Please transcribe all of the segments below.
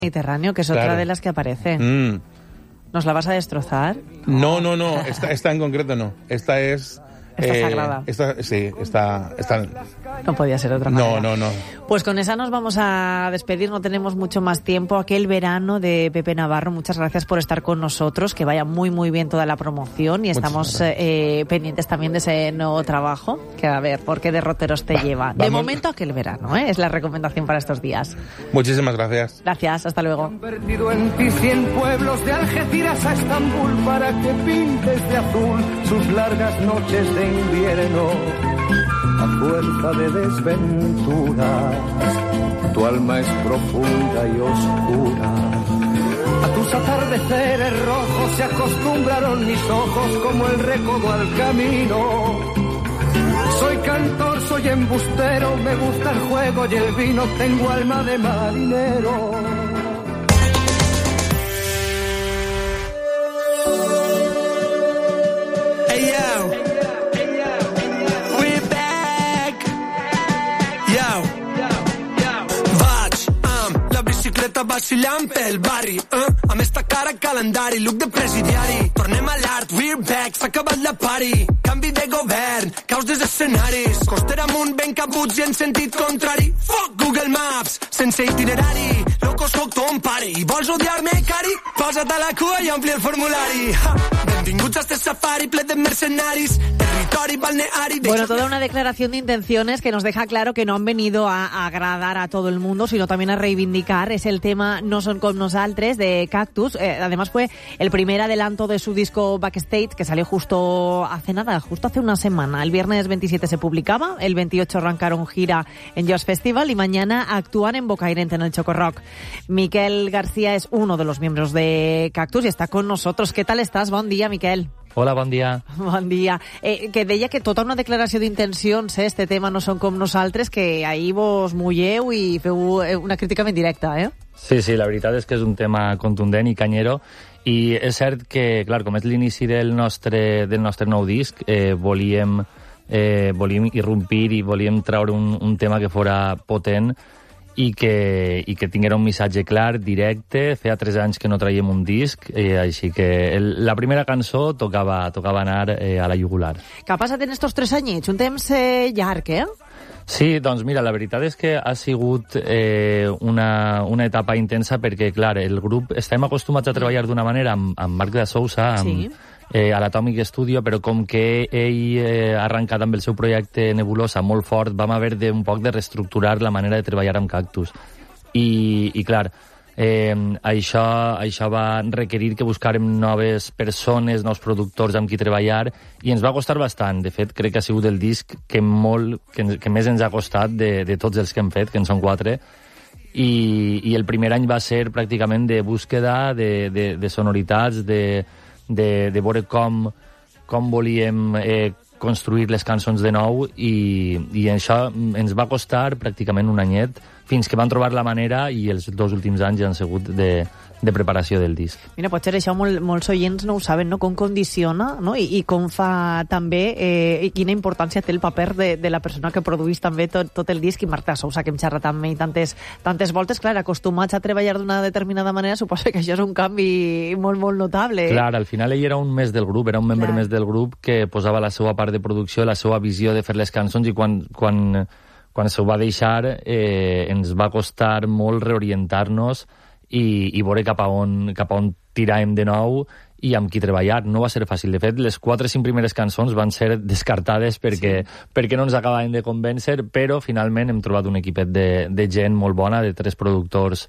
Mediterráneo, que es otra de las que aparece. ¿Nos la vas a destrozar? No. Esta en concreto no. Esta es... Está sagrada. Esta... No podía ser de otra manera. No. Pues con esa nos vamos a despedir, no tenemos mucho más tiempo. Aquel verano de Pepe Navarro, muchas gracias por estar con nosotros, que vaya muy muy bien toda la promoción y estamos pendientes también de ese nuevo trabajo, que a ver, ¿por qué derroteros te lleva? De momento aquel verano, es la recomendación para estos días. Muchísimas gracias. Gracias, hasta luego. Convertido en ti 100 pueblos de Algeciras a Estambul para que pintes de azul sus largas noches de invierno. A fuerza de desventuras, tu alma es profunda y oscura. A tus atardeceres rojos se acostumbraron mis ojos como el recodo al camino. Soy cantor, soy embustero, me gusta el juego y el vino, tengo alma de marinero. Vacillant pel barri, amb esta cara calendari, look de presidiari. Tornem a l'art, we're back, s'ha acabat la party. Canvi de govern, caos dels escenaris. Costera amunt, ben cabuts i en sentit contrari. Fuck Google Maps, sense itinerari. Loco, soc ton pare i vols odiar-me, cari? Posa't a la cua i ompli el formulari. Benvinguts a este safari ple de mercenaris. Territori balneari. Bueno, toda una declaración de intenciones que nos deja claro que no han venido a agradar a todo el mundo, sino también a reivindicar. Es el tema No son con nosaltres de Cactus. Además fue el primer adelanto de su disco Backstage, que salió justo hace una semana. El viernes 27 se publicaba, el 28 arrancaron gira en Josh Festival y mañana actúan en Bocairent en el Choco Rock. Miquel García es uno de los miembros de Cactus y está con nosotros. ¿Qué tal estás? Bon dia, Miquel. Hola, bon dia. Bon dia. Que deia que tota una declaració d'intencions, este tema No són com nosaltres, que ahir vos mulleu i feu una crítica ben directa, Sí, la veritat és que és un tema contundent i canyero, i és cert que, clar, com és l'inici del nostre nou disc, volíem irrompir i volíem treure un tema que fora potent i que tinguera un missatge clar, directe. Feia 3 anys que no traiem un disc, així que la primera cançó tocava anar a la jugular. Què ha passat en estos 3 anyets? Un temps llarg, Sí, doncs mira, la veritat és que ha sigut una etapa intensa perquè, clar, el grup estem acostumats a treballar d'una manera amb Marc de Sousa, a l'Atomic Studio, però com que ell ha arrencat amb el seu projecte Nebulosa molt fort, vam haver un poc de reestructurar la manera de treballar amb Cactus. I clar, això va requerir que buscàrem noves persones, nous productors amb qui treballar, i ens va costar bastant. De fet, crec que ha sigut el disc que més ens ha costat de tots els que hem fet, que en són 4, i el primer any va ser pràcticament de búsqueda de sonoritats, de veure com volíem construir les cançons de nou, i això ens va costar pràcticament un anyet, fins que van trobar la manera, i els 2 últims anys han sigut de preparació del disc. Mira, potser això molts oients no ho saben, no? Com condiciona, no? I com fa també, i quina importància té el paper de la persona que produís també tot el disc, i Marc de Sousa, que hem xerrat amb ell tantes voltes. Clar, acostumats a treballar d'una determinada manera, suposo que això és un canvi molt, molt notable. Clar, al final ell era un més del grup, era un membre més del grup que posava la seva part de producció, la seva visió de fer les cançons, i quan s'ho va deixar ens va costar molt reorientar-nos i veure cap a on tiràvem de nou i amb qui treballar. No va ser fàcil. De fet, les 4 o 5 primeres cançons van ser descartades perquè no ens acabaven de convèncer, però finalment hem trobat un equipet de gent molt bona, de 3 productors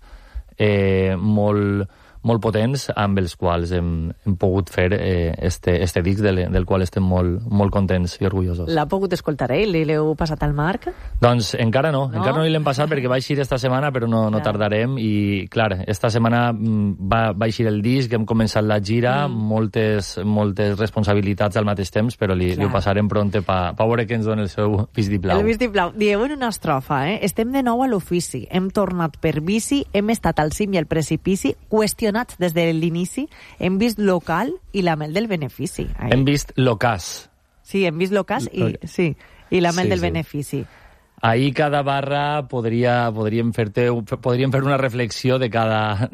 molt potents, amb els quals hem pogut fer este disc del qual estem molt contents i orgullosos. L'ha pogut escoltar ell? Li l'heu passat al Marc? Doncs encara no li l'hem passat perquè va eixir esta setmana, però no tardarem, i clar, esta setmana va eixir el disc, hem començat la gira, moltes responsabilitats al mateix temps, però li ho passarem pronte per veure què ens dona el seu vistiplau. El vistiplau. Dieu en una estrofa, estem de nou a l'ofici, hem tornat per bici, hem estat al cim i al precipici, qüestionats des de l'inici, hem vist local i la mel del benefici. Hem vist l'ocàs. Sí, hem vist l'ocàs i la mel del benefici. Ahir cada barra podríem fer una reflexió de cada